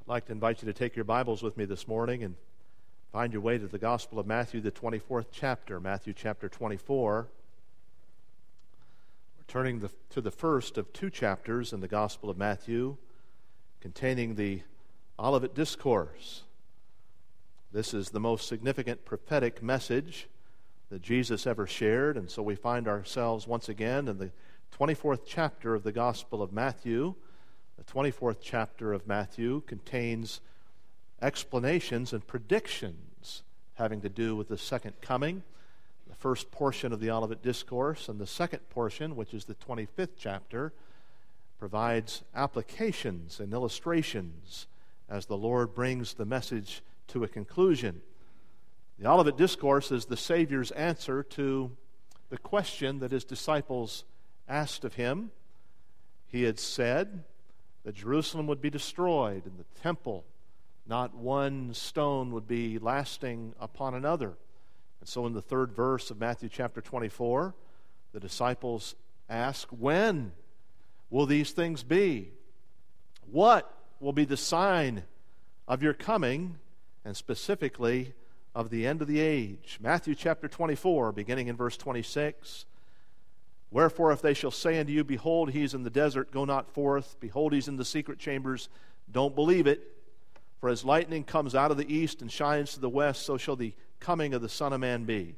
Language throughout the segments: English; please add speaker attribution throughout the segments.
Speaker 1: I'd like to invite you to take your Bibles with me this morning and find your way to the Gospel of Matthew, the 24th chapter, Matthew chapter 24. We're turning to the first of two chapters in the Gospel of Matthew, containing the Olivet Discourse. This is the most significant prophetic message that Jesus ever shared, and so we find ourselves once again in the 24th chapter of the Gospel of Matthew. The 24th chapter of Matthew contains explanations and predictions having to do with the second coming. The first portion of the Olivet Discourse and the second portion, which is the 25th chapter, provides applications and illustrations as the Lord brings the message to a conclusion. The Olivet Discourse is the Savior's answer to the question that his disciples asked of him. He had said that Jerusalem would be destroyed and the temple, not one stone would be lasting upon another. And so in the third verse of Matthew chapter 24, the disciples ask, when will these things be? What will be the sign of your coming, and specifically of the end of the age? Matthew chapter 24, beginning in verse 26. Wherefore, if they shall say unto you, behold, he is in the desert, go not forth. Behold, he is in the secret chambers, don't believe it. For as lightning comes out of the east and shines to the west, so shall the coming of the Son of Man be.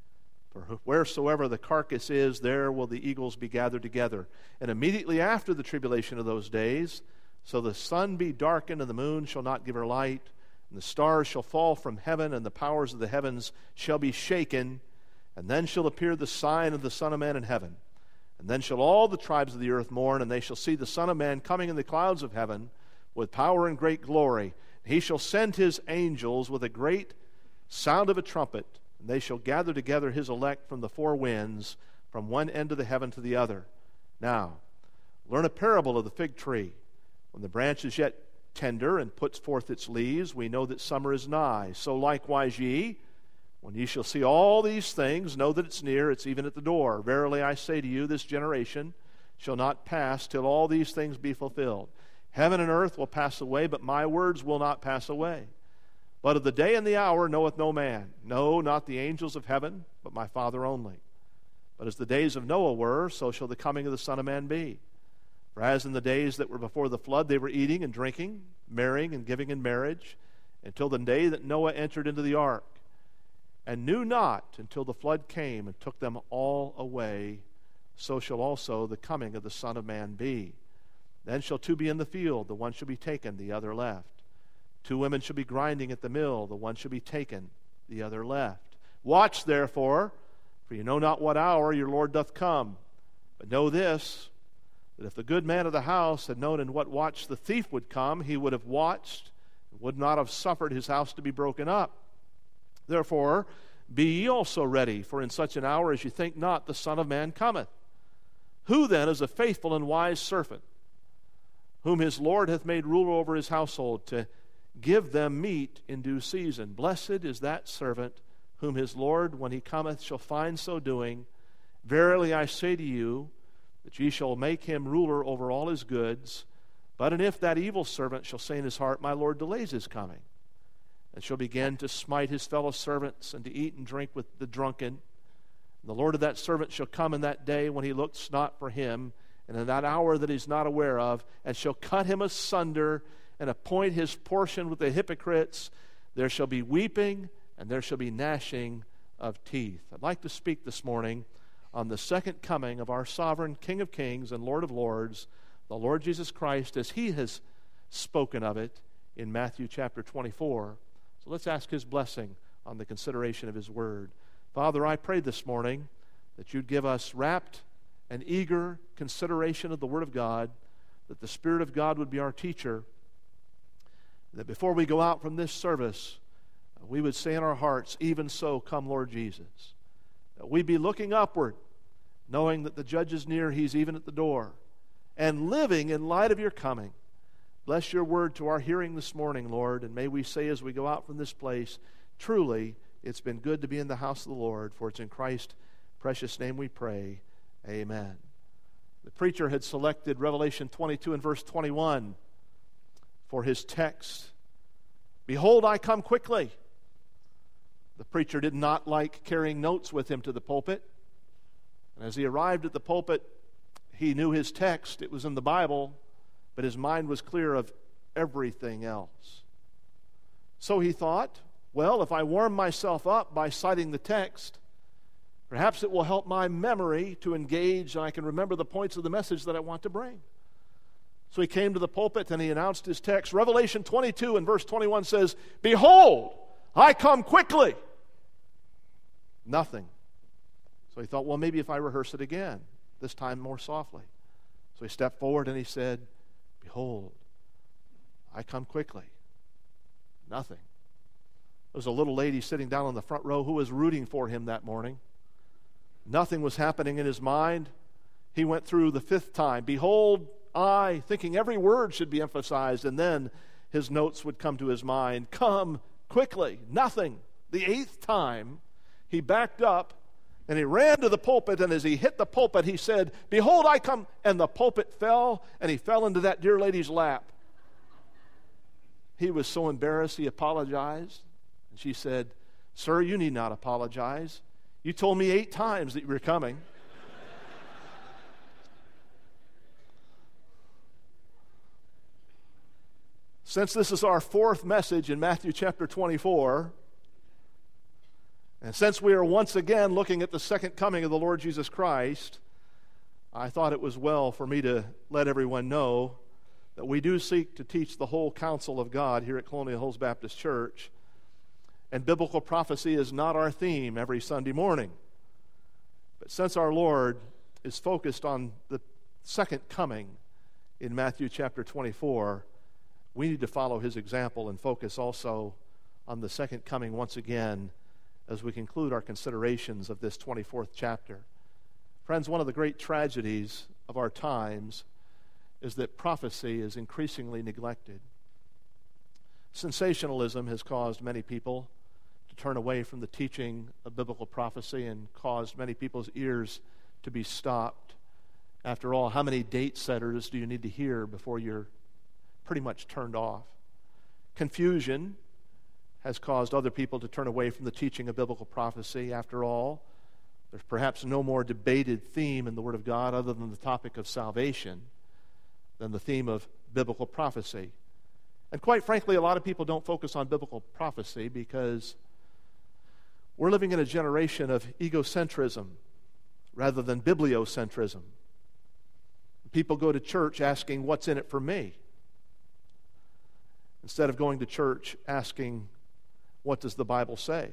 Speaker 1: For wheresoever the carcass is, there will the eagles be gathered together. And immediately after the tribulation of those days, so the sun be darkened, and the moon shall not give her light, and the stars shall fall from heaven, and the powers of the heavens shall be shaken. And then shall appear the sign of the Son of Man in heaven. And then shall all the tribes of the earth mourn, and they shall see the Son of Man coming in the clouds of heaven with power and great glory. He shall send his angels with a great sound of a trumpet, and they shall gather together his elect from the four winds, from one end of the heaven to the other. Now, learn a parable of the fig tree. When the branch is yet tender and puts forth its leaves, we know that summer is nigh. So likewise ye, when ye shall see all these things, know that it's near, it's even at the door. Verily I say to you, this generation shall not pass till all these things be fulfilled. Heaven and earth will pass away, but my words will not pass away. But of the day and the hour knoweth no man, no, not the angels of heaven, but my Father only. But as the days of Noah were, so shall the coming of the Son of Man be. For as in the days that were before the flood, they were eating and drinking, marrying and giving in marriage, until the day that Noah entered into the ark, and knew not until the flood came and took them all away, so shall also the coming of the Son of Man be. Then shall two be in the field, the one shall be taken, the other left. Two women shall be grinding at the mill, the one shall be taken, the other left. Watch therefore, for you know not what hour your Lord doth come. But know this, that if the good man of the house had known in what watch the thief would come, he would have watched, and would not have suffered his house to be broken up. Therefore, be ye also ready, for in such an hour as ye think not, the Son of Man cometh. Who then is a faithful and wise servant, whom his Lord hath made ruler over his household, to give them meat in due season? Blessed is that servant, whom his Lord, when he cometh, shall find so doing. Verily I say to you, that ye shall make him ruler over all his goods. But and if that evil servant shall say in his heart, my Lord delays his coming, and shall begin to smite his fellow servants, and to eat and drink with the drunken, and the Lord of that servant shall come in that day when he looks not for him, and in that hour that he's not aware of, and shall cut him asunder, and appoint his portion with the hypocrites. There shall be weeping, and there shall be gnashing of teeth. I'd like to speak this morning on the second coming of our sovereign King of Kings and Lord of Lords, the Lord Jesus Christ, as he has spoken of it in Matthew chapter 24. So let's ask his blessing on the consideration of his word. Father, I pray this morning that you'd give us rapt and eager consideration of the word of God, that the Spirit of God would be our teacher, that before we go out from this service, we would say in our hearts, even so, come Lord Jesus. That we be looking upward, knowing that the judge is near, he's even at the door, and living in light of your coming. Bless your word to our hearing this morning, Lord, and may we say as we go out from this place, truly, it's been good to be in the house of the Lord, for it's in Christ's precious name we pray. Amen. The preacher had selected Revelation 22 and verse 21 for his text. Behold, I come quickly. The preacher did not like carrying notes with him to the pulpit. And as he arrived at the pulpit, he knew his text. It was in the Bible, but his mind was clear of everything else. So he thought, well, if I warm myself up by citing the text, perhaps it will help my memory to engage and I can remember the points of the message that I want to bring. So he came to the pulpit and he announced his text. Revelation 22 and verse 21 says, Behold, I come quickly. Nothing. So he thought, well, maybe if I rehearse it again, this time more softly. So he stepped forward and he said, Behold, I come quickly. Nothing. There was a little lady sitting down on the front row who was rooting for him that morning. Nothing was happening in his mind. He went through the fifth time, Behold, I, thinking every word should be emphasized, and then his notes would come to his mind. Come quickly. Nothing. The eighth time, he backed up and he ran to the pulpit, and as he hit the pulpit, he said, Behold, I come. And the pulpit fell, and he fell into that dear lady's lap. He was so embarrassed, he apologized. And she said, Sir, you need not apologize. You told me 8 times that you were coming. Since this is our 4th message in Matthew chapter 24, and since we are once again looking at the second coming of the Lord Jesus Christ, I thought it was well for me to let everyone know that we do seek to teach the whole counsel of God here at Colonial Hills Baptist Church. And biblical prophecy is not our theme every Sunday morning. But since our Lord is focused on the second coming in Matthew chapter 24, we need to follow his example and focus also on the second coming once again as we conclude our considerations of this 24th chapter. Friends, one of the great tragedies of our times is that prophecy is increasingly neglected. Sensationalism has caused many people to turn away from the teaching of biblical prophecy and caused many people's ears to be stopped. After all, how many date setters do you need to hear before you're pretty much turned off? Confusion has caused other people to turn away from the teaching of biblical prophecy. After all, there's perhaps no more debated theme in the Word of God other than the topic of salvation than the theme of biblical prophecy. And quite frankly, a lot of people don't focus on biblical prophecy because we're living in a generation of egocentrism rather than bibliocentrism. People go to church asking, what's in it for me? Instead of going to church asking, what does the Bible say?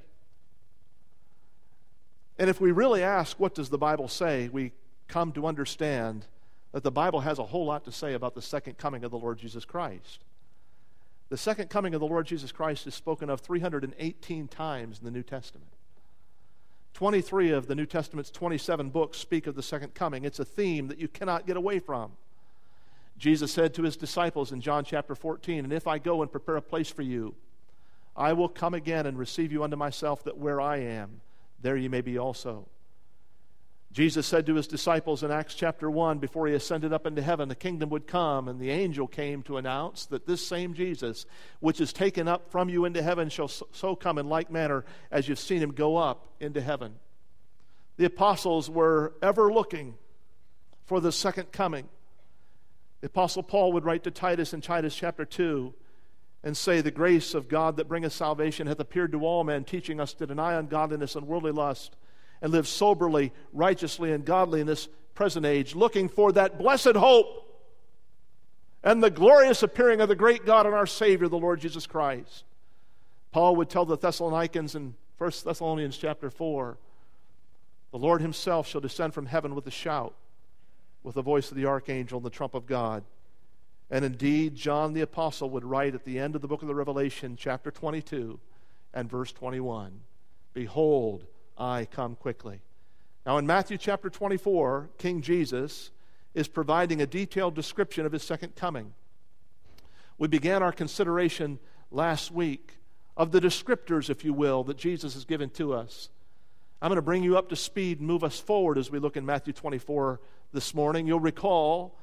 Speaker 1: And if we really ask, what does the Bible say, we come to understand that the Bible has a whole lot to say about the second coming of the Lord Jesus Christ. The second coming of the Lord Jesus Christ is spoken of 318 times in the New Testament. 23 of the New Testament's 27 books speak of the second coming. It's a theme that you cannot get away from. Jesus said to his disciples in John chapter 14, And if I go and prepare a place for you, I will come again and receive you unto myself, that where I am, there you may be also. Jesus said to his disciples in Acts chapter 1, before he ascended up into heaven, the kingdom would come, and the angel came to announce that this same Jesus, which is taken up from you into heaven, shall so come in like manner as you've seen him go up into heaven. The apostles were ever looking for the second coming. The apostle Paul would write to Titus in Titus chapter 2 and say, The grace of God that bringeth salvation hath appeared to all men, teaching us to deny ungodliness and worldly lust, and live soberly, righteously, and godly in this present age, looking for that blessed hope and the glorious appearing of the great God and our Savior, the Lord Jesus Christ. Paul would tell the Thessalonians in 1 Thessalonians chapter 4, The Lord himself shall descend from heaven with a shout, with the voice of the archangel and the trump of God. And indeed, John the Apostle would write at the end of the book of the Revelation, chapter 22 and verse 21, Behold, I come quickly. Now in Matthew chapter 24, King Jesus is providing a detailed description of his second coming. We began our consideration last week of the descriptors, if you will, that Jesus has given to us. I'm going to bring you up to speed and move us forward as we look in Matthew 24 this morning. You'll recall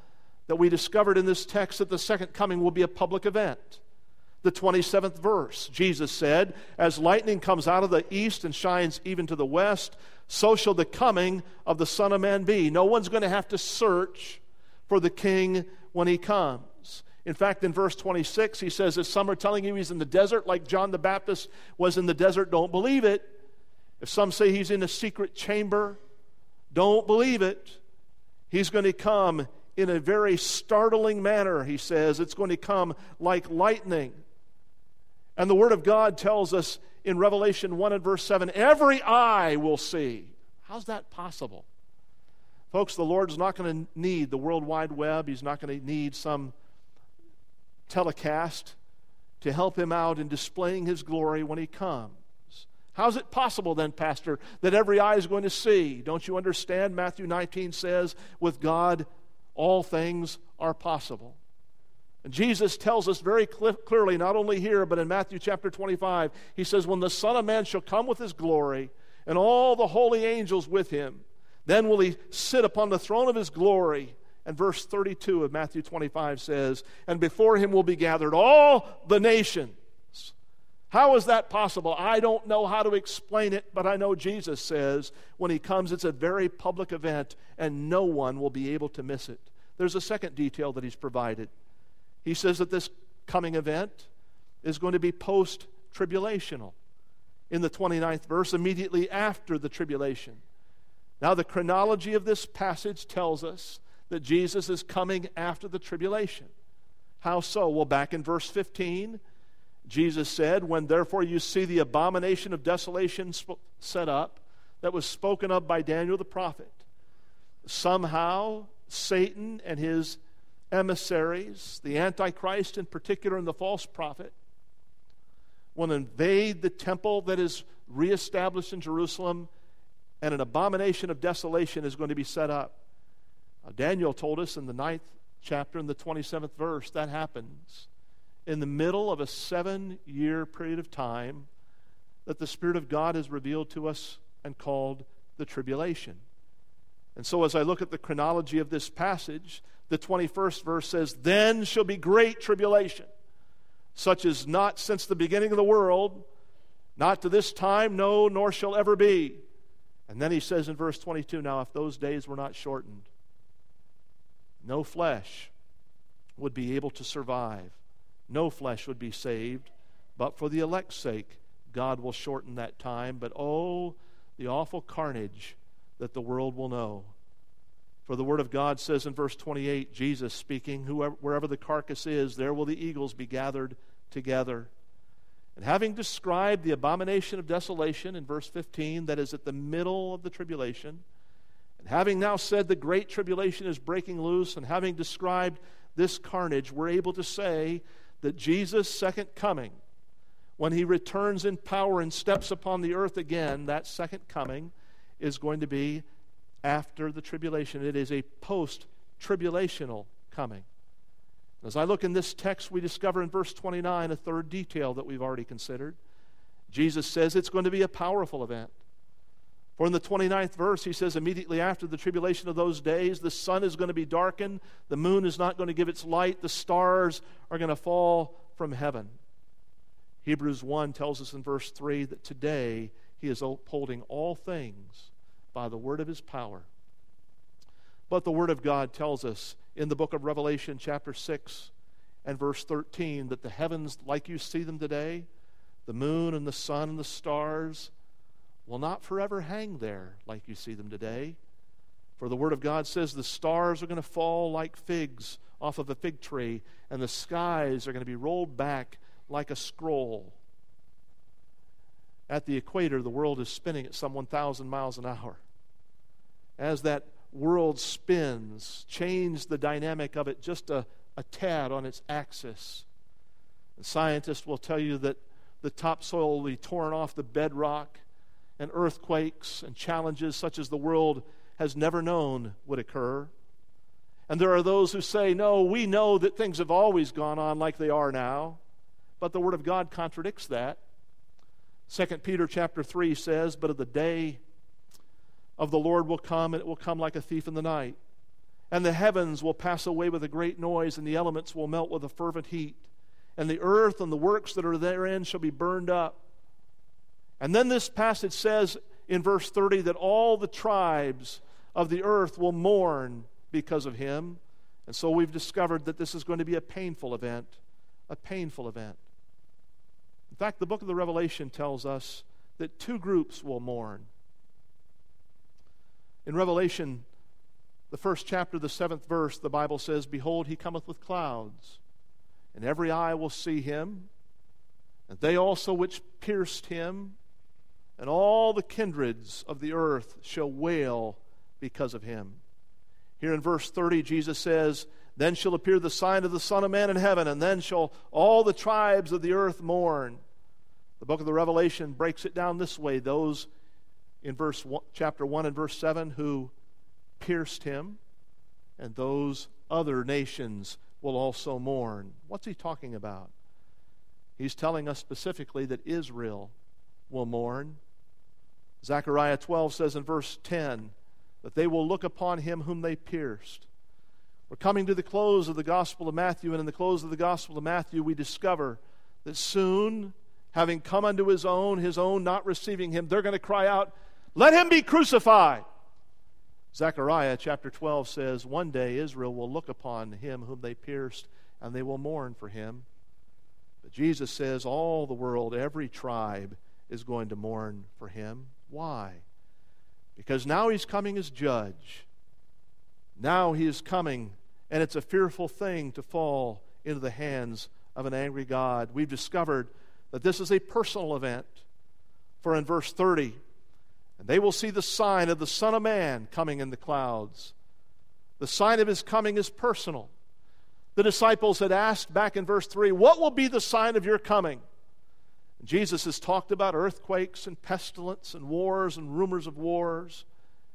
Speaker 1: that we discovered in this text that the second coming will be a public event. The 27th verse, Jesus said, "As lightning comes out of the east and shines even to the west, so shall the coming of the Son of Man be." No one's going to have to search for the King when he comes. In fact, in verse 26, he says, if some are telling you he's in the desert like John the Baptist was in the desert, don't believe it. If some say he's in a secret chamber, don't believe it. He's going to come in a very startling manner, he says. It's going to come like lightning. And the Word of God tells us in Revelation 1 and verse 7, every eye will see. How's that possible? Folks, the Lord's not going to need the World Wide Web. He's not going to need some telecast to help him out in displaying his glory when he comes. How's it possible then, Pastor, that every eye is going to see? Don't you understand? Matthew 19 says, with God, all things are possible. And Jesus tells us very clearly, not only here, but in Matthew chapter 25, he says, when the Son of Man shall come with his glory, and all the holy angels with him, then will he sit upon the throne of his glory. And verse 32 of Matthew 25 says, and before him will be gathered all the nations. How is that possible? I don't know how to explain it, but I know Jesus says when he comes, it's a very public event, and no one will be able to miss it. There's a second detail that he's provided. He says that this coming event is going to be post-tribulational. In the 29th verse, immediately after the tribulation. Now, the chronology of this passage tells us that Jesus is coming after the tribulation. How so? Well, back in verse 15, Jesus said, when therefore you see the abomination of desolation set up, that was spoken of by Daniel the prophet, somehow Satan and his emissaries, the Antichrist in particular and the false prophet, will invade the temple that is reestablished in Jerusalem, and an abomination of desolation is going to be set up. Now, Daniel told us in the 9th chapter, in the 27th verse, that happens in the middle of a 7-year period of time that the Spirit of God has revealed to us and called the tribulation. And so as I look at the chronology of this passage, the 21st verse says, then shall be great tribulation, such as not since the beginning of the world, not to this time, no, nor shall ever be. And then he says in verse 22, now if those days were not shortened, no flesh would be able to survive. No flesh would be saved, but for the elect's sake, God will shorten that time. But oh, the awful carnage that the world will know. For the Word of God says in verse 28, Jesus speaking, wherever the carcass is, there will the eagles be gathered together. And having described the abomination of desolation in verse 15, that is at the middle of the tribulation, and having now said the great tribulation is breaking loose, and having described this carnage, we're able to say that Jesus' second coming, when he returns in power and steps upon the earth again, that second coming is going to be after the tribulation. It is a post-tribulational coming. As I look in this text, we discover in verse 29 a third detail that we've already considered. Jesus says it's going to be a powerful event. For in the 29th verse, he says, immediately after the tribulation of those days, the sun is going to be darkened, the moon is not going to give its light, the stars are going to fall from heaven. Hebrews 1 tells us in verse 3 that today he is upholding all things by the word of his power. But the Word of God tells us in the book of Revelation chapter 6 and verse 13 that the heavens, like you see them today, the moon and the sun and the stars, will not forever hang there like you see them today. For the Word of God says the stars are going to fall like figs off of a fig tree, and the skies are going to be rolled back like a scroll. At the equator, the world is spinning at some 1,000 miles an hour. As that world spins, change the dynamic of it just a tad on its axis. And scientists will tell you that the topsoil will be torn off the bedrock, and earthquakes and challenges such as the world has never known would occur. And there are those who say, no, we know that things have always gone on like they are now. But the Word of God contradicts that. 2 Peter chapter 3 says, but of the day of the Lord will come, and it will come like a thief in the night. And the heavens will pass away with a great noise, and the elements will melt with a fervent heat. And the earth and the works that are therein shall be burned up. And then this passage says in verse 30 that all the tribes of the earth will mourn because of him. And so we've discovered that this is going to be a painful event. A painful event. In fact, the book of the Revelation tells us that two groups will mourn. In Revelation, the first chapter, the 7th verse, the Bible says, "Behold, he cometh with clouds, and every eye will see him, and they also which pierced him, and all the kindreds of the earth shall wail because of him." Here in verse 30, Jesus says, "Then shall appear the sign of the Son of Man in heaven, and then shall all the tribes of the earth mourn." The book of the Revelation breaks it down this way: those in chapter 1 and verse 7 who pierced him, and those other nations will also mourn. What's he talking about? He's telling us specifically that Israel will mourn. Zechariah 12 says in verse 10 that they will look upon him whom they pierced. We're coming to the close of the Gospel of Matthew, and in the close of the Gospel of Matthew we discover that soon, having come unto his own not receiving him, they're going to cry out, "Let him be crucified!" Zechariah chapter 12 says, one day Israel will look upon him whom they pierced, and they will mourn for him. But Jesus says all the world, every tribe, is going to mourn for him. Why? Because now he's coming as judge. Now he is coming, and it's a fearful thing to fall into the hands of an angry God. We've discovered that this is a personal event. For in verse 30, "And they will see the sign of the Son of Man coming in the clouds." The sign of his coming is personal. The disciples had asked back in verse 3, "What will be the sign of your coming?" And Jesus has talked about earthquakes and pestilence and wars and rumors of wars.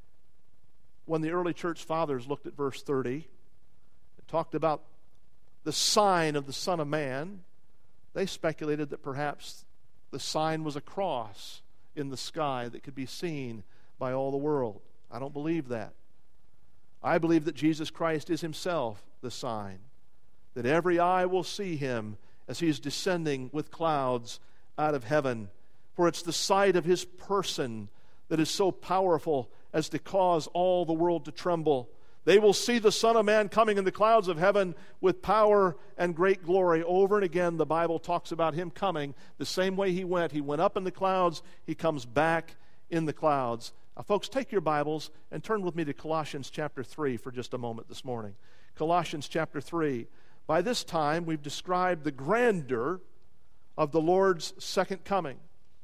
Speaker 1: When the early church fathers looked at verse 30 and talked about the sign of the Son of Man, they speculated that perhaps the sign was a cross in the sky that could be seen by all the world. I don't believe that. I believe that Jesus Christ is himself the sign, that every eye will see him as he is descending with clouds out of heaven. For it's the sight of his person that is so powerful as to cause all the world to tremble. They will see the Son of Man coming in the clouds of heaven with power and great glory. Over and again, the Bible talks about him coming the same way he went. He went up in the clouds. He comes back in the clouds. Now, folks, take your Bibles and turn with me to Colossians chapter 3 for just a moment this morning. Colossians chapter 3. By this time, we've described the grandeur of the Lord's second coming.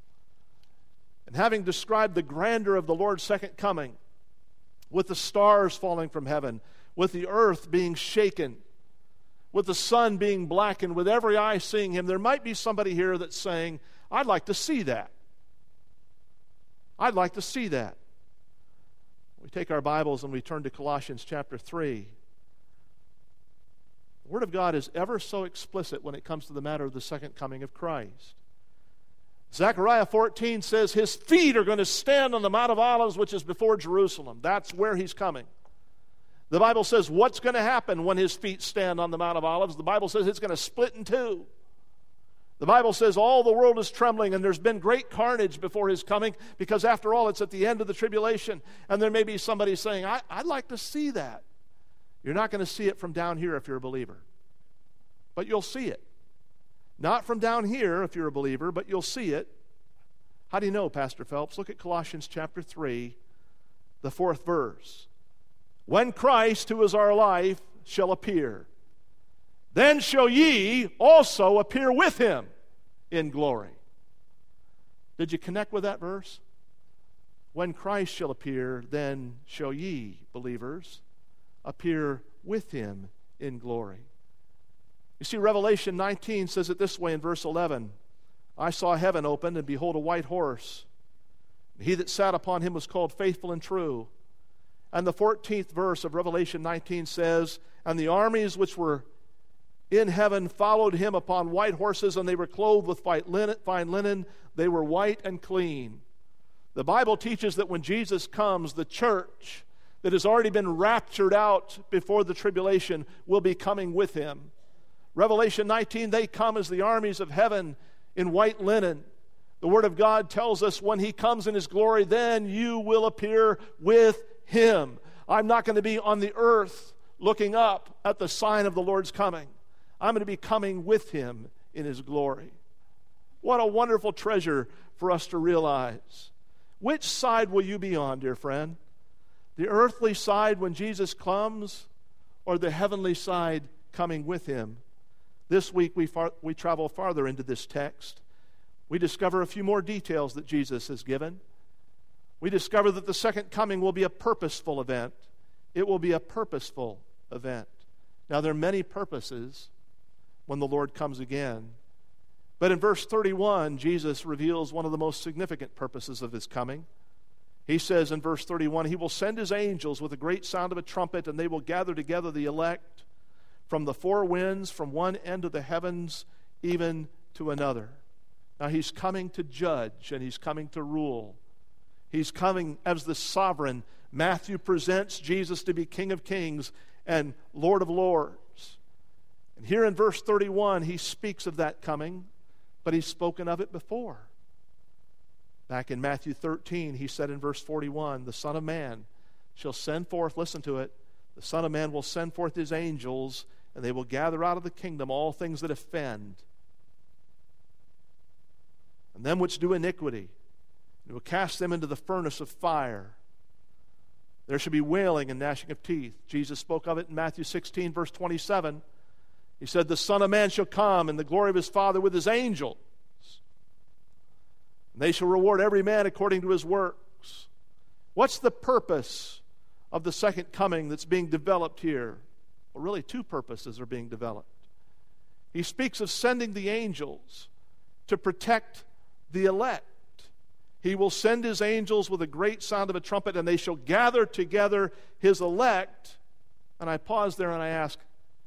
Speaker 1: And having described the grandeur of the Lord's second coming, with the stars falling from heaven, with the earth being shaken, with the sun being blackened, with every eye seeing him, there might be somebody here that's saying, "I'd like to see that. I'd like to see that." We take our Bibles and we turn to Colossians chapter 3. The Word of God is ever so explicit when it comes to the matter of the second coming of Christ. Zechariah 14 says his feet are going to stand on the Mount of Olives, which is before Jerusalem. That's where he's coming. The Bible says what's going to happen when his feet stand on the Mount of Olives? The Bible says it's going to split in two. The Bible says all the world is trembling, and there's been great carnage before his coming, because after all, it's at the end of the tribulation. And there may be somebody saying, I'd like to see that. You're not going to see it from down here if you're a believer. But you'll see it. Not from down here if you're a believer, but you'll see it. How do you know, Pastor Phelps? Look at Colossians chapter 3, the 4th verse. "When Christ, who is our life, shall appear, then shall ye also appear with him in glory." Did you connect with that verse? When Christ shall appear, then shall ye, believers, appear with him in glory. You see, Revelation 19 says it this way in verse 11. "I saw heaven opened, and behold, a white horse. And he that sat upon him was called Faithful and True." And the 14th verse of Revelation 19 says, "And the armies which were in heaven followed him upon white horses, and they were clothed with fine linen. They were white and clean." The Bible teaches that when Jesus comes, the church, that has already been raptured out before the tribulation will be coming with him. Revelation 19, they come as the armies of heaven in white linen. The Word of God tells us when he comes in his glory, then you will appear with him. I'm not going to be on the earth looking up at the sign of the Lord's coming. I'm going to be coming with him in his glory. What a wonderful treasure for us to realize. Which side will you be on, dear friend? The earthly side when Jesus comes, or the heavenly side coming with him? This week we travel farther into this text. We discover a few more details that Jesus has given. We discover that the second coming will be a purposeful event. It will be a purposeful event. Now, there are many purposes when the Lord comes again. But in verse 31, Jesus reveals one of the most significant purposes of his coming. He says in verse 31, he will send his angels with a great sound of a trumpet, and they will gather together the elect from the four winds, from one end of the heavens even to another. Now, he's coming to judge, and he's coming to rule. He's coming as the sovereign. Matthew presents Jesus to be King of Kings and Lord of Lords. And here in verse 31, he speaks of that coming, but he's spoken of it before. Back in Matthew 13, he said in verse 41, the Son of Man shall send forth, listen to it, the Son of Man will send forth his angels, and they will gather out of the kingdom all things that offend, and them which do iniquity, and will cast them into the furnace of fire. There shall be wailing and gnashing of teeth. Jesus spoke of it in Matthew 16, verse 27. He said, the Son of Man shall come in the glory of his Father with his angels, and they shall reward every man according to his works. What's the purpose of the second coming that's being developed here? Well, really, two purposes are being developed. He speaks of sending the angels to protect the elect. He will send his angels with a great sound of a trumpet, and they shall gather together his elect. And I pause there and I ask,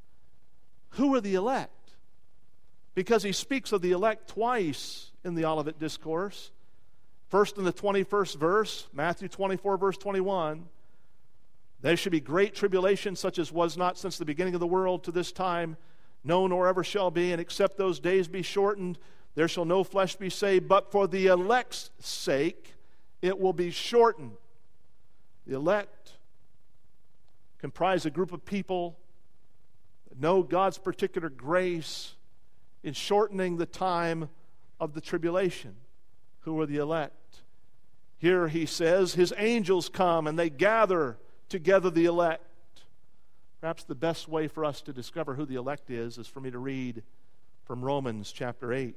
Speaker 1: who are the elect? Because he speaks of the elect twice in the Olivet Discourse. First in the 21st verse, Matthew 24, verse 21. There should be great tribulation, such as was not since the beginning of the world to this time, no nor ever shall be, and except those days be shortened, there shall no flesh be saved, but for the elect's sake it will be shortened. The elect comprise a group of people that know God's particular grace in shortening the time of the tribulation. Who are the elect? Here he says, his angels come and they gather together the elect. Perhaps the best way for us to discover who the elect is for me to read from Romans chapter 8.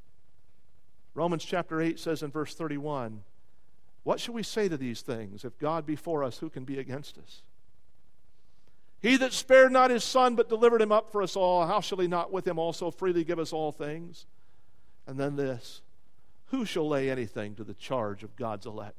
Speaker 1: Romans chapter 8 says in verse 31, what shall we say to these things? If God be for us, who can be against us? He that spared not his Son, but delivered him up for us all, how shall he not with him also freely give us all things? And then this, who shall lay anything to the charge of God's elect?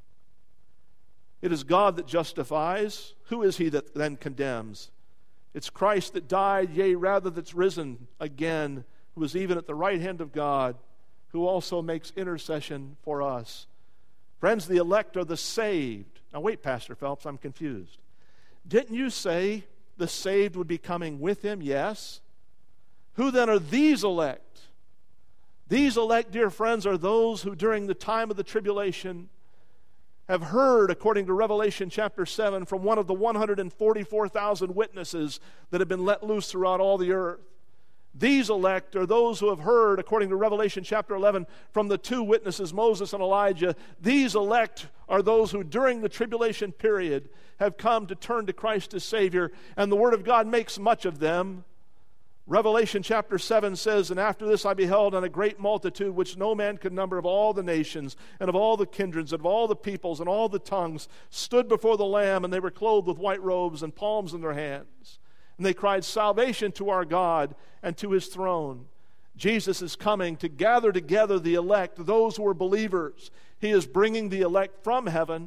Speaker 1: It is God that justifies. Who is he that then condemns? It's Christ that died, yea, rather that's risen again, who is even at the right hand of God, who also makes intercession for us. Friends, the elect are the saved. Now wait, Pastor Phelps, I'm confused. Didn't you say the saved would be coming with him? Yes. Who then are these elect? These elect, dear friends, are those who during the time of the tribulation have heard, according to Revelation chapter 7, from one of the 144,000 witnesses that have been let loose throughout all the earth. These elect are those who have heard, according to Revelation chapter 11, from the two witnesses, Moses and Elijah. These elect are those who during the tribulation period have come to turn to Christ as Savior, and the Word of God makes much of them. Revelation chapter 7 says, and after this I beheld on a great multitude, which no man could number, of all the nations, and of all the kindreds, and of all the peoples, and all the tongues, stood before the Lamb, and they were clothed with white robes and palms in their hands. And they cried, salvation to our God and to his throne. Jesus is coming to gather together the elect, those who are believers. He is bringing the elect from heaven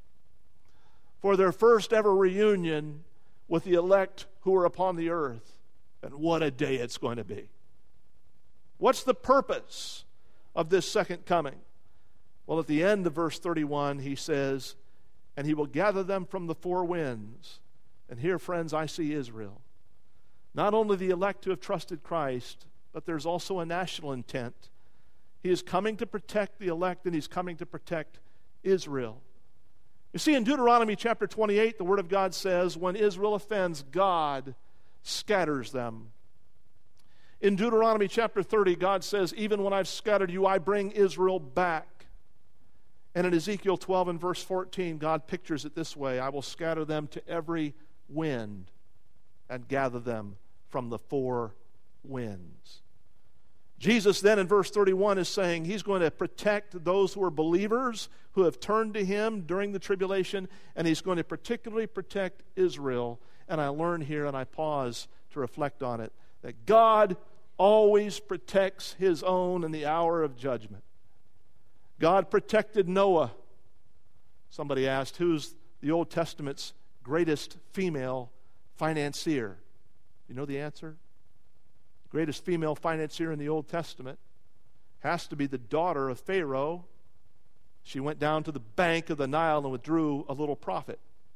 Speaker 1: for their first ever reunion with the elect who are upon the earth. And what a day it's going to be. What's the purpose of this second coming? Well, at the end of verse 31, he says, and he will gather them from the four winds. And here, friends, I see Israel. Not only the elect who have trusted Christ, but there's also a national intent. He is coming to protect the elect, and he's coming to protect Israel. You see, in Deuteronomy chapter 28, the Word of God says, when Israel offends, God scatters them. In Deuteronomy chapter 30, God says, even when I've scattered you, I bring Israel back. And in Ezekiel 12 and verse 14, God pictures it this way: I will scatter them to every wind and gather them from the four winds. Jesus then in verse 31 is saying he's going to protect those who are believers who have turned to him during the tribulation, and he's going to particularly protect Israel. And I learn here, and I pause to reflect on it, that God always protects his own in the hour of judgment. God protected Noah. Somebody asked, who's the Old Testament's greatest female financier? You know the answer? The greatest female financier in the Old Testament has to be the daughter of Pharaoh. She went down to the bank of the Nile and withdrew a little profit.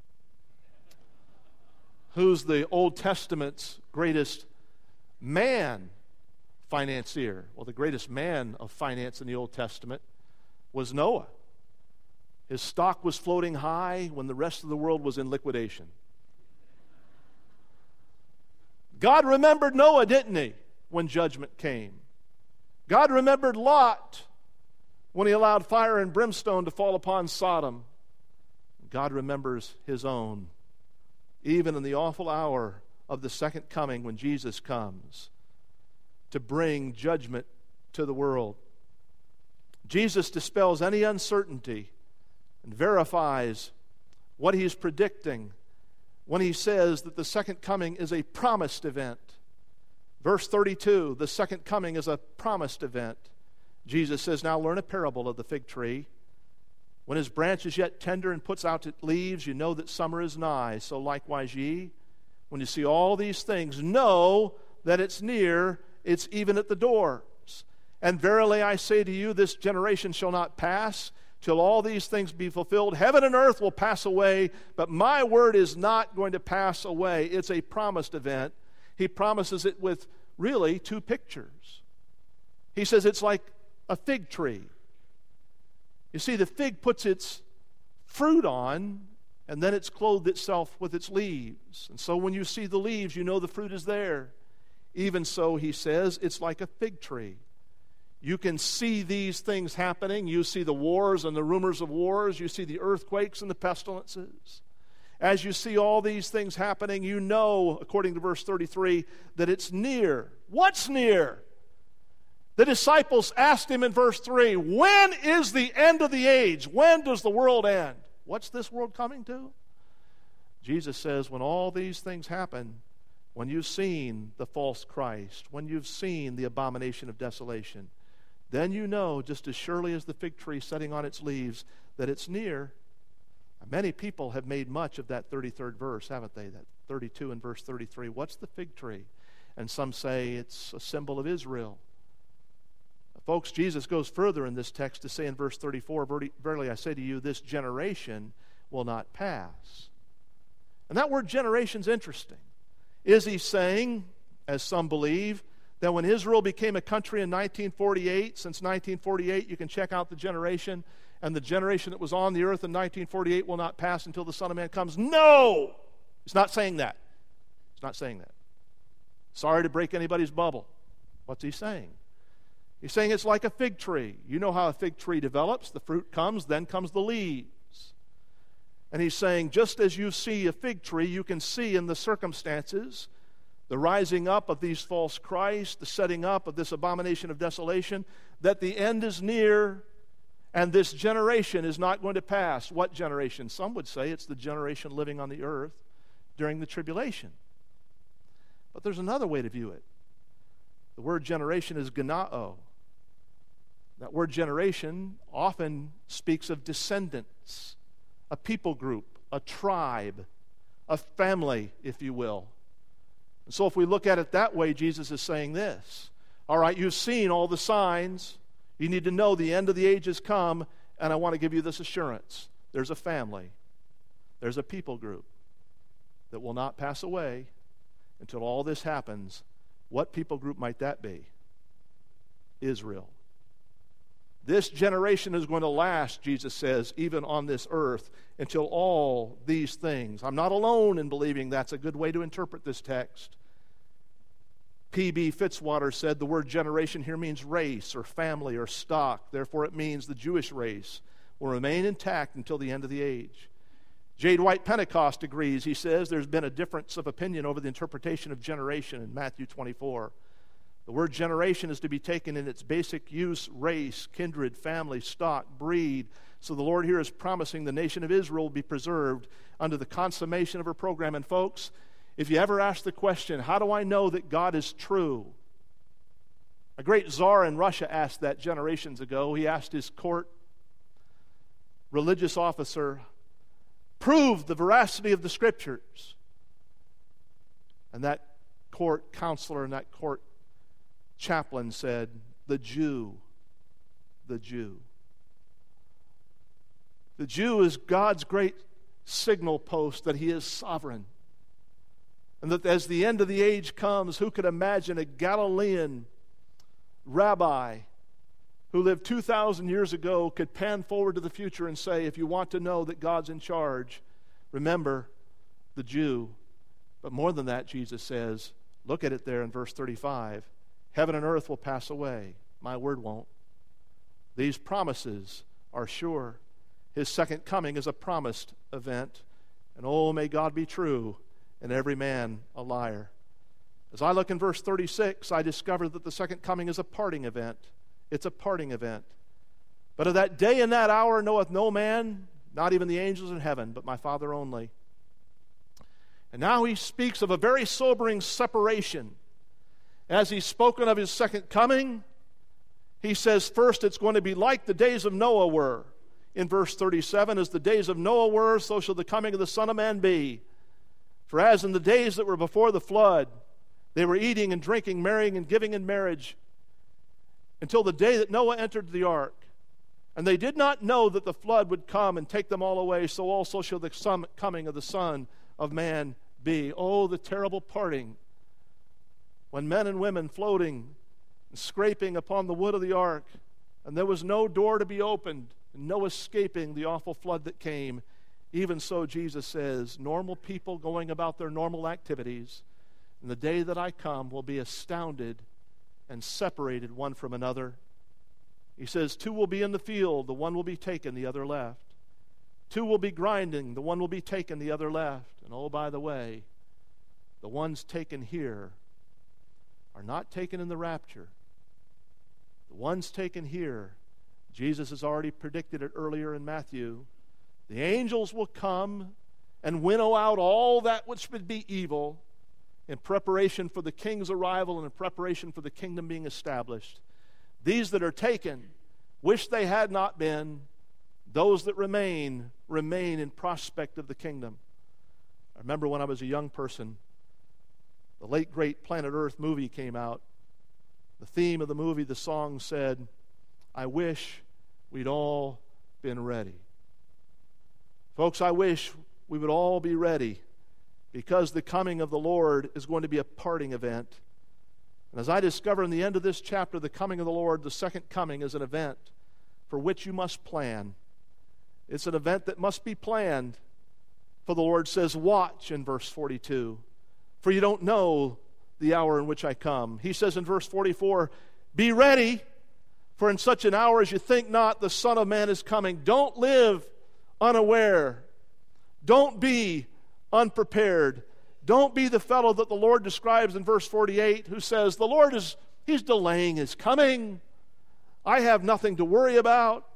Speaker 1: Who's the Old Testament's greatest man financier? Well, the greatest man of finance in the Old Testament was Noah. His stock was floating high when the rest of the world was in liquidation. God remembered Noah, didn't he, when judgment came? God remembered Lot when he allowed fire and brimstone to fall upon Sodom. God remembers his own, even in the awful hour of the second coming when Jesus comes to bring judgment to the world. Jesus dispels any uncertainty and verifies what he's predicting when he says that the second coming is a promised event. Verse 32, the second coming is a promised event. Jesus says, now learn a parable of the fig tree. When his branch is yet tender and puts out its leaves, you know that summer is nigh. So likewise ye, when you see all these things, know that it's near, it's even at the doors. And verily I say to you, this generation shall not pass till all these things be fulfilled. Heaven and earth will pass away, but my word is not going to pass away. It's a promised event. He promises it with really two pictures. He says it's like a fig tree. You see, the fig puts its fruit on, and then it's clothed itself with its leaves. And so when you see the leaves, you know the fruit is there. Even so, he says, it's like a fig tree. You can see these things happening. You see the wars and the rumors of wars. You see the earthquakes and the pestilences. As you see all these things happening, you know, according to verse 33, that it's near. What's near? The disciples asked him in verse 3, when is the end of the age? When does the world end? What's this world coming to? Jesus says, when all these things happen, when you've seen the false Christ, when you've seen the abomination of desolation, then you know, just as surely as the fig tree setting on its leaves, that it's near. Many people have made much of that 33rd verse, haven't they? That 32 and verse 33. What's the fig tree? And some say it's a symbol of Israel. Folks, Jesus goes further in this text to say in verse 34, verily I say to you, this generation will not pass. And that word generation is interesting. Is he saying, as some believe, that when Israel became a country in 1948, since 1948 you can check out the generation, and the generation that was on the earth in 1948 will not pass until the Son of Man comes? No! He's not saying that. He's not saying that. Sorry to break anybody's bubble. What's he saying? He's saying it's like a fig tree. You know how a fig tree develops. The fruit comes, then comes the leaves. And he's saying, just as you see a fig tree, you can see in the circumstances the rising up of these false Christs, the setting up of this abomination of desolation, that the end is near, and this generation is not going to pass. What generation? Some would say it's the generation living on the earth during the tribulation. But there's another way to view it. The word generation is genao. That word generation often speaks of descendants, a people group, a tribe, a family, if you will. And so if we look at it that way, Jesus is saying this. All right, you've seen all the signs. You need to know the end of the age has come, and I want to give you this assurance. There's a family. there's a people group that will not pass away until all this happens. What people group might that be? Israel. This generation is going to last, Jesus says, even on this earth, until all these things. I'm not alone in believing that's a good way to interpret this text. P.B. Fitzwater said the word generation here means race or family or stock. Therefore, it means the Jewish race will remain intact until the end of the age. J. Dwight Pentecost agrees. He says there's been a difference of opinion over the interpretation of generation in Matthew 24. The word generation is to be taken in its basic use: race, kindred, family, stock, breed. So the Lord here is promising the nation of Israel will be preserved under the consummation of her program. And folks, if you ever ask the question, how do I know that God is true? A great czar in Russia asked that generations ago. He asked his court religious officer, prove the veracity of the Scriptures. And that court counselor and that court chaplain said, the Jew. The Jew. The Jew is God's great signal post that He is sovereign. And that as the end of the age comes, who could imagine a Galilean rabbi who lived 2,000 years ago could pan forward to the future and say, if you want to know that God's in charge, remember the Jew. But more than that, Jesus says, look at it there in verse 35. Heaven and earth will pass away. My word won't. These promises are sure. His second coming is a promised event. And oh, may God be true and every man a liar. As I look in verse 36, I discover that the second coming is a parting event. It's a parting event. But of that day and that hour knoweth no man, not even the angels in heaven, but my Father only. And now he speaks of a very sobering separation. As he's spoken of his second coming, he says first it's going to be like the days of Noah were. In verse 37, as the days of Noah were, so shall the coming of the Son of Man be. For as in the days that were before the flood, they were eating and drinking, marrying and giving in marriage, until the day that Noah entered the ark. And they did not know that the flood would come and take them all away, so also shall the coming of the Son of Man be. Oh, the terrible parting, when men and women floating and scraping upon the wood of the ark, and there was no door to be opened, and no escaping the awful flood that came. Even so, Jesus says, normal people going about their normal activities, and the day that I come will be astounded and separated one from another. He says, two will be in the field, the one will be taken, the other left. Two will be grinding, the one will be taken, the other left. And oh, by the way, the ones taken here are not taken in the rapture. The ones taken here, Jesus has already predicted it earlier in Matthew. The angels will come and winnow out all that which would be evil in preparation for the king's arrival and in preparation for the kingdom being established. These that are taken wish they had not been. Those that remain in prospect of the kingdom. I remember when I was a young person, the late great Planet Earth movie came out. The theme of the movie, the song said, I wish we'd all been ready. Folks, I wish we would all be ready, because the coming of the Lord is going to be a parting event. And as I discover in the end of this chapter, the coming of the Lord, the second coming is an event for which you must plan. It's an event that must be planned. For the Lord says, watch in verse 42, for you don't know the hour in which I come. He says in verse 44, be ready, for in such an hour as you think not, the Son of Man is coming. Don't live unaware. Don't be unprepared. Don't be the fellow that the Lord describes in verse 48 who says, the Lord He's delaying His coming. I have nothing to worry about.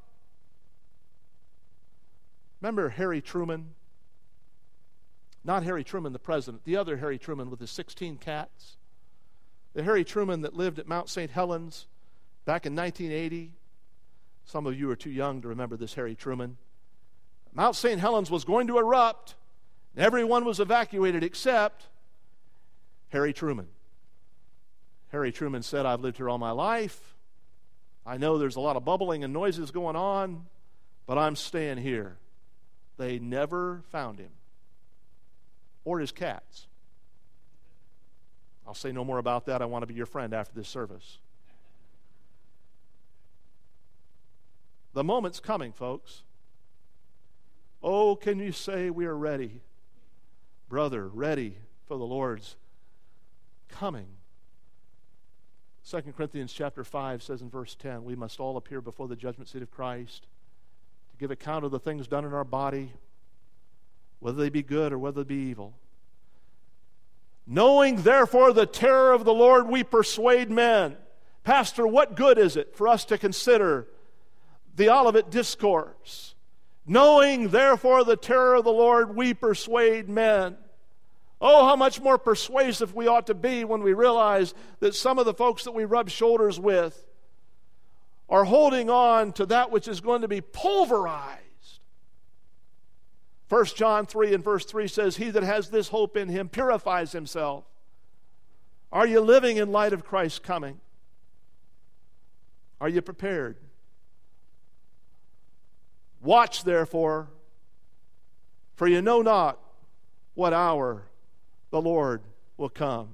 Speaker 1: Remember Harry Truman? Not Harry Truman, the president, the other Harry Truman with his 16 cats. The Harry Truman that lived at Mount St. Helens back in 1980. Some of you are too young to remember this Harry Truman. Mount St. Helens was going to erupt, and everyone was evacuated except Harry Truman. Harry Truman said, I've lived here all my life. I know there's a lot of bubbling and noises going on, but I'm staying here. They never found him. or his cats. I'll say no more about that. I want to be your friend after this service. The moment's coming, folks. Oh, can you say we are ready, brother, ready for the Lord's coming? 2 Corinthians chapter 5 says in verse 10, we must all appear before the judgment seat of Christ to give account of the things done in our body, whether they be good or whether they be evil. Knowing, therefore, the terror of the Lord, we persuade men. Pastor, what good is it for us to consider the Olivet Discourse? Knowing, therefore, the terror of the Lord, we persuade men. Oh, how much more persuasive we ought to be when we realize that some of the folks that we rub shoulders with are holding on to that which is going to be pulverized. 1 John 3 and verse 3 says, he that has this hope in him purifies himself. Are you living in light of Christ's coming? Are you prepared? Watch, therefore, for you know not what hour the Lord will come.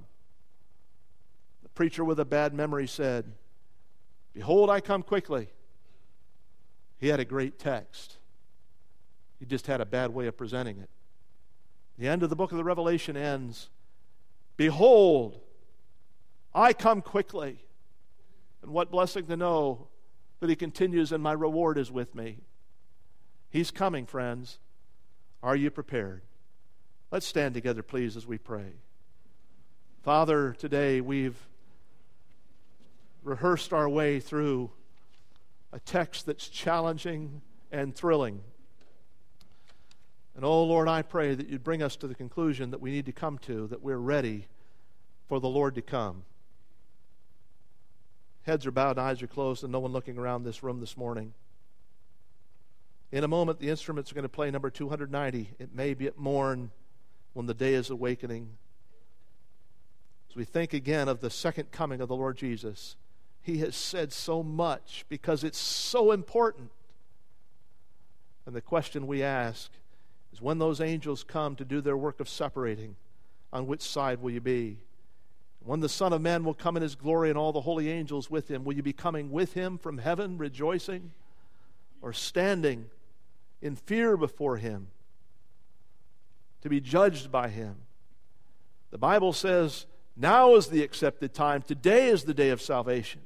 Speaker 1: The preacher with a bad memory said, behold, I come quickly. He had a great text. He just had a bad way of presenting it. The end of the book of the Revelation ends, behold, I come quickly. And what blessing to know that he continues, and my reward is with me. He's coming, friends. Are you prepared? Let's stand together, please, as we pray. Father, today we've rehearsed our way through a text that's challenging and thrilling. And oh, Lord, I pray that you'd bring us to the conclusion that we need to come to, that we're ready for the Lord to come. Heads are bowed, eyes are closed, and no one looking around this room this morning. In a moment, the instruments are going to play number 290. It may be at morn when the day is awakening. As we think again of the second coming of the Lord Jesus, he has said so much because it's so important. And the question we ask is, when those angels come to do their work of separating, on which side will you be? When the Son of Man will come in his glory and all the holy angels with him, will you be coming with him from heaven rejoicing, or standing in fear before him to be judged by him? The Bible says now is the accepted time. Today is the day of salvation.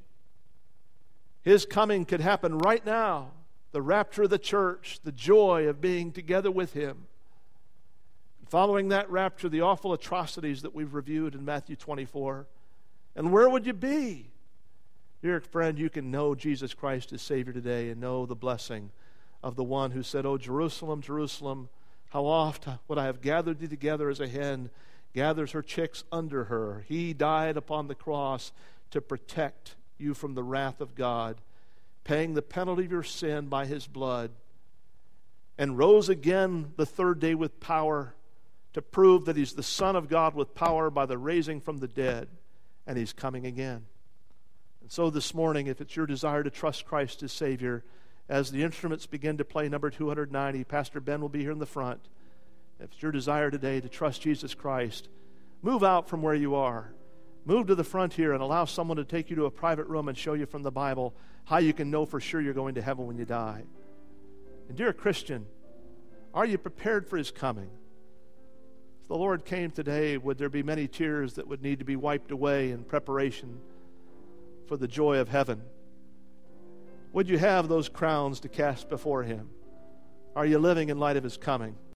Speaker 1: His coming could happen right now. The rapture of the church, the joy of being together with him. Following that rapture, the awful atrocities that we've reviewed in Matthew 24. And where would you be? Dear friend, you can know Jesus Christ as Savior today and know the blessing of the one who said, "O Jerusalem, Jerusalem, how oft would I have gathered thee together as a hen gathers her chicks under her." He died upon the cross to protect you from the wrath of God, paying the penalty of your sin by his blood, and rose again the third day with power to prove that he's the Son of God with power by the raising from the dead, and he's coming again. And so this morning, if it's your desire to trust Christ as Savior, as the instruments begin to play number 290, Pastor Ben will be here in the front. If it's your desire today to trust Jesus Christ, move out from where you are. Move to the front here and allow someone to take you to a private room and show you from the Bible how you can know for sure you're going to heaven when you die. And dear Christian, are you prepared for his coming? If the Lord came today, would there be many tears that would need to be wiped away in preparation for the joy of heaven? Would you have those crowns to cast before him? Are you living in light of his coming?